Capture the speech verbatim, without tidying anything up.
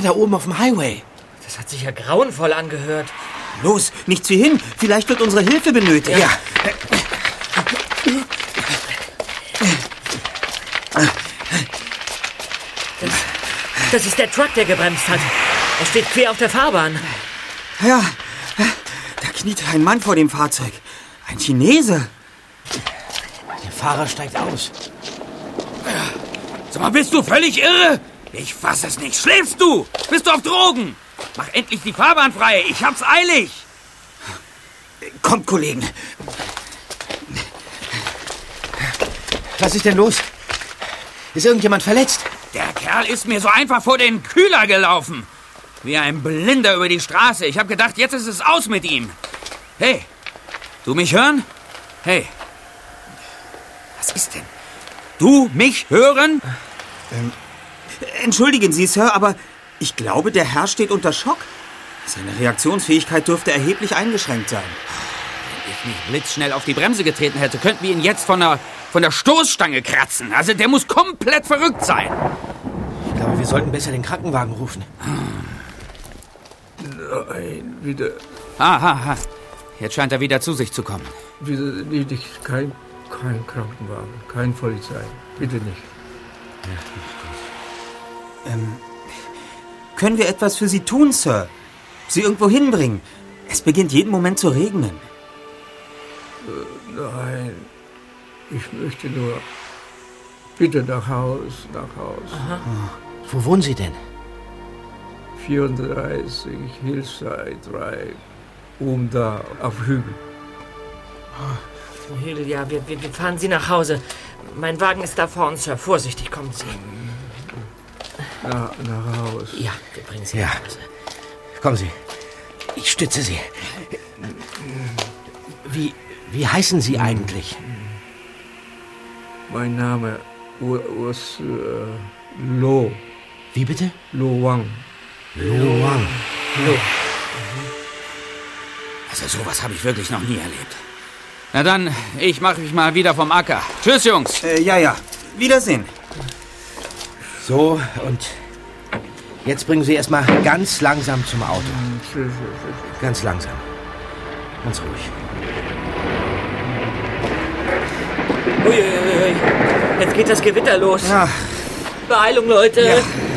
da oben auf dem Highway. Das hat sich ja grauenvoll angehört. Los, nicht zu hin. Vielleicht wird unsere Hilfe benötigt. Ja. Das, das ist der Truck, der gebremst hat. Er steht quer auf der Fahrbahn. Ja, da kniet ein Mann vor dem Fahrzeug. Ein Chinese. Der Fahrer steigt aus. Sag mal, bist du völlig irre? Ich fass es nicht. Schläfst du? Bist du auf Drogen? Mach endlich die Fahrbahn frei. Ich hab's eilig. Kommt, Kollegen. Was ist denn los? Ist irgendjemand verletzt? Der Kerl ist mir so einfach vor den Kühler gelaufen. Wie ein Blinder über die Straße. Ich hab gedacht, jetzt ist es aus mit ihm. Hey, du mich hören? Hey. Was ist denn? Du mich hören? Ähm, entschuldigen Sie, Sir, aber ich glaube, der Herr steht unter Schock. Seine Reaktionsfähigkeit dürfte erheblich eingeschränkt sein. Wenn ich nicht blitzschnell auf die Bremse getreten hätte, könnten wir ihn jetzt von der, von der Stoßstange kratzen. Also der muss komplett verrückt sein. Ich glaube, wir sollten besser den Krankenwagen rufen. Nein, wieder, Aha, aha. Jetzt scheint er wieder zu sich zu kommen. wieder nicht, kein, kein Krankenwagen, kein Polizei. Bitte nicht. Ähm, können wir etwas für Sie tun, Sir? Sie irgendwo hinbringen? Es beginnt jeden Moment zu regnen. Äh, nein, ich möchte nur bitte nach Haus, nach Haus. Aha. Wo wohnen Sie denn? vierunddreißig Hillside Drive, oben da, auf Hügel. Frau Hügel, ja, wir, wir, wir fahren Sie nach Hause. Mein Wagen ist da vorne, Sir. Vorsichtig, kommen Sie. Na, nach Haus. Ja, wir bringen Sie Ja. nach Hause. Kommen Sie. Ich stütze Sie. Wie, wie heißen Sie eigentlich? Mein Name ist äh, Lo. Wie bitte? Lo Wang. Lo Wang. Lo. Also sowas habe ich wirklich noch nie erlebt. Na dann, ich mache mich mal wieder vom Acker. Tschüss, Jungs. Äh, ja, ja. Wiedersehen. So, und jetzt bringen Sie erstmal ganz langsam zum Auto. Ganz langsam. Ganz ruhig. Uiuiui. Jetzt geht das Gewitter los. Ja. Beeilung, Leute. Ja.